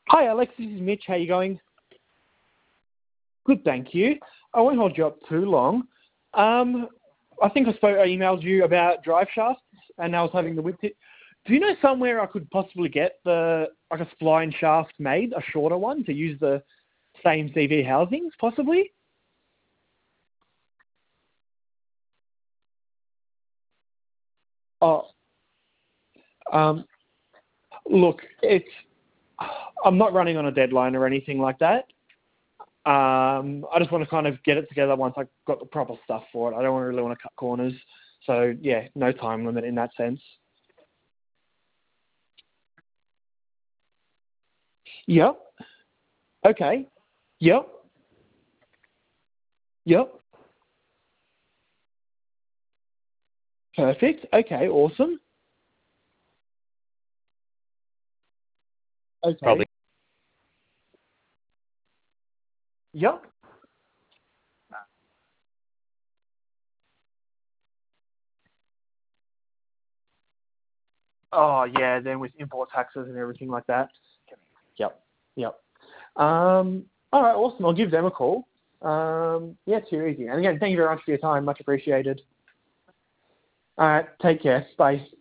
Hi, Alex. This is Mitch. How you going? Good, thank you. I won't hold you up too long. I think I emailed you about drive shafts, and I was having the whip tip. Do you know somewhere I could possibly get a spline shaft made, a shorter one, to use the same CV housings, possibly? Oh, um, look, I'm not running on a deadline or anything like that. I just want to kind of get it together once I've got the proper stuff for it. I don't really want to cut corners. So, yeah, no time limit in that sense. Yep. Okay. Yep. Yep. Perfect. Okay, awesome. Okay. Probably. Yep. Oh, yeah, then with import taxes and everything like that. Yep. Yep. All right, awesome. I'll give them a call. Yeah, too easy. And again, thank you very much for your time. Much appreciated. All right, take care. Bye.